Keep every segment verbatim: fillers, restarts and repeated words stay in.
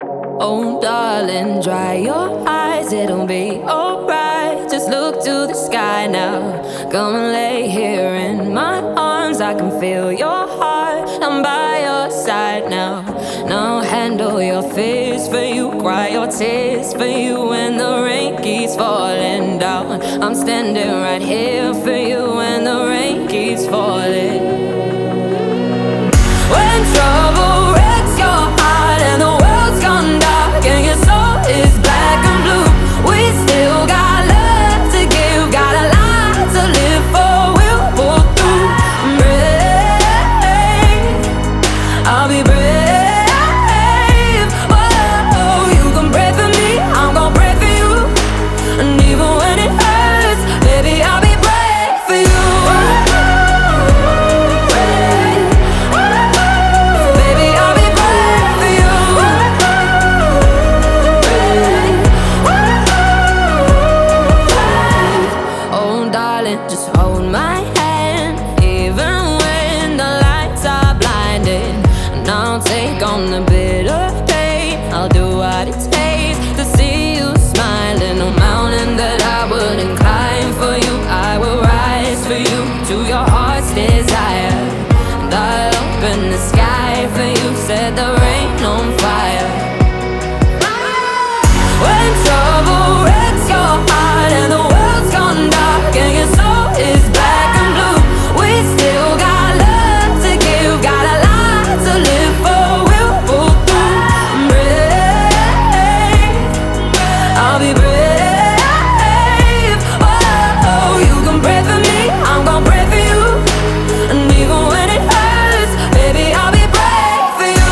Oh, darling, dry your eyes, it'll be alright. Just look to the sky now. Come and lay here in my arms. I can feel your heart, I'm by your side now. Now handle your fears for you, cry your tears for you when the rain keeps falling down. I'm standing right here for you when the rain keeps falling. When trouble wrecks your heart and the world's gone dark and your soul is black and blue, we still got love to give, got a lot to live for. We'll pull through. Brave, I'll be brave. Whoa, you can pray for me, I'm gonna pray for you. And even when it hurts, baby, I'll be brave for you. Just hold my hand, even when the lights are blinding. And I'll take on the bitter pain, I'll do what it takes to see you smiling. No mountain that I wouldn't climb for you, I will rise for you to your heart's desire. And I'll open the sky for you, set the rain on fire. When trouble wrecks your heart and the world's gone dark and your soul is black and blue, we still got love to give, got a lot to live for. We'll pull through. Brave, I'll be brave. Oh, you can pray for me, I'm gonna pray for you. And even when it hurts, baby, I'll be brave for you.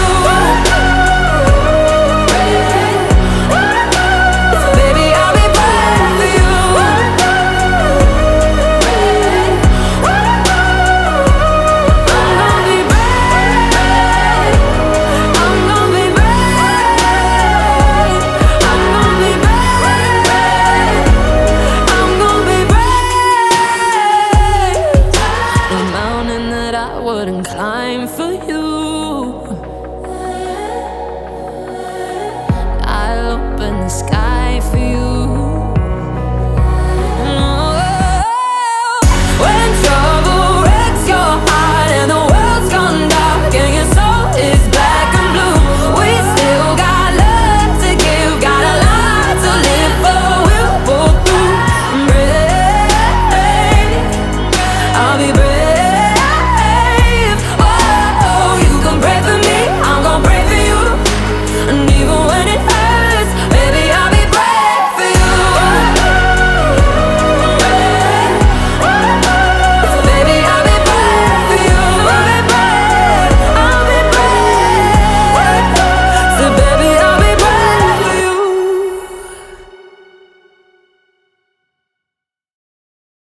Baby, I'll be brave for you. I'm gonna be brave. I'm gonna be brave. I'm gonna be brave. I'm gonna be brave. The mountain that I wouldn't climb for you, I'll open the sky